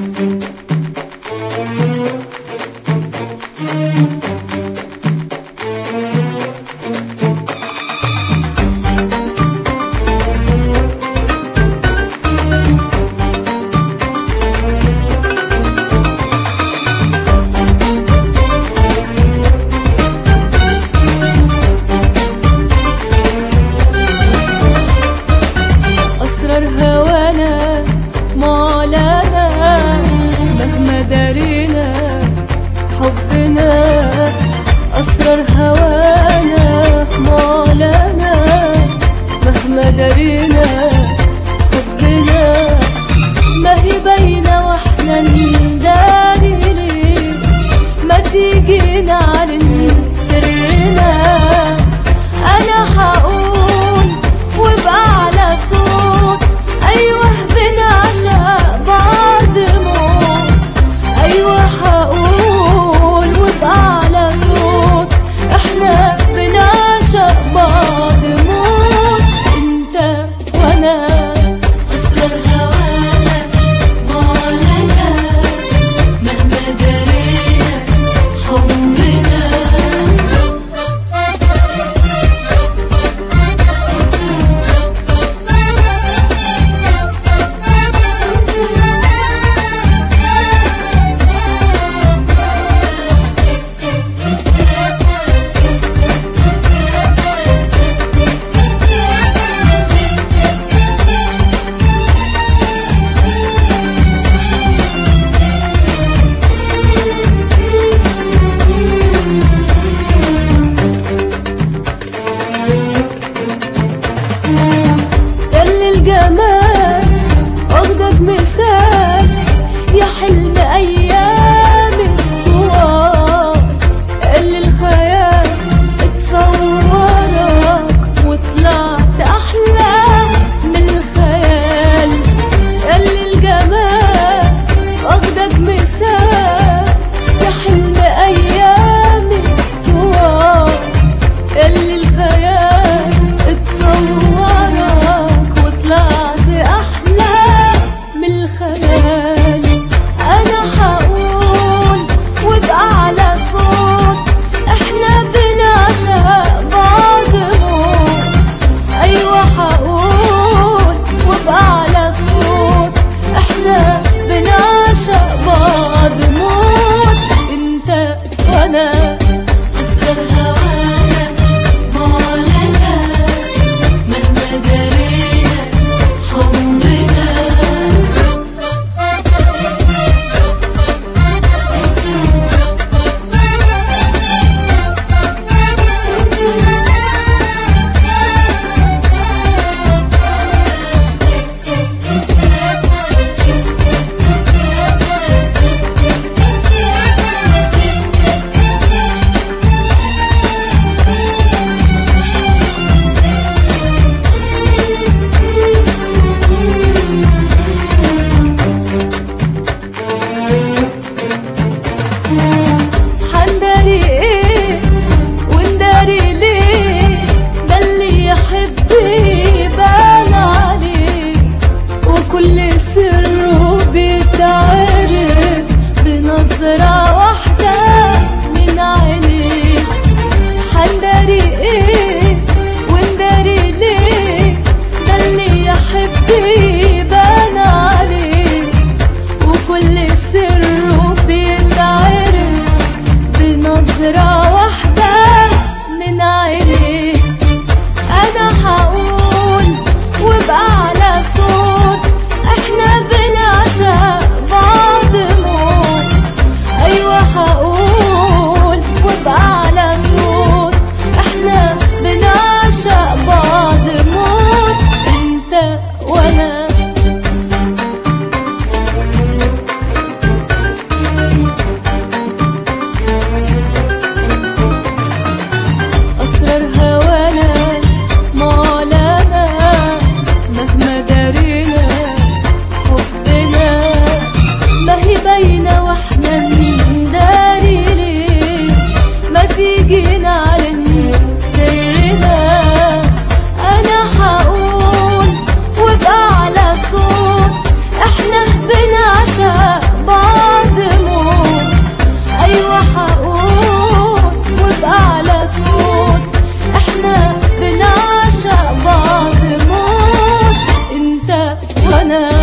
أسرار هوانا معلنة مهما درينا حبنا، ما هي باينة واحنا نداري ليه، ما تيجي نعلن سرنا. أنا هقول وبأعلى صوت أيوه بنعشق بعض موت، أيوه هقول وبأعلى صوت إحنا بنعشق بعض موت. أنت وأنا أسرار هوانا معلنة مهما درينا حبنا. الجمال أجدد مثال يا حلم أيام الطوال، اللي الخيال اتصورك وطلعت أحلى من الخيال. اللي الجمال أجدد مثال يا حلم أيام الطوال، اللي الخيال اتصورك طلعت أحلى من الخيال. أنا هقول وبأعلى صوت إحنا بنعشق بعض موت، أيوه هقول وبأعلى صوت إحنا بنعشق بعض موت. أنت وأنا أسرار هوانا معلنة مهما درينا حبنا. حنداري ايه ونداري ليه، ده اللي يحب يبان عليه، وكل سره بيتعرف بنظرة واحدة من عينيه. حنداري ايه ونداري ليه، ده اللي يحب يبان عليه، وكل سره بيتعرف بنظرة واحدة من عينيه. أنا هقول وبأعلى صوت إحنا بنعشق بعض موت، أيوه هقول وبأعلى صوت إحنا بنعشق بعض موت. أنت وأنا انا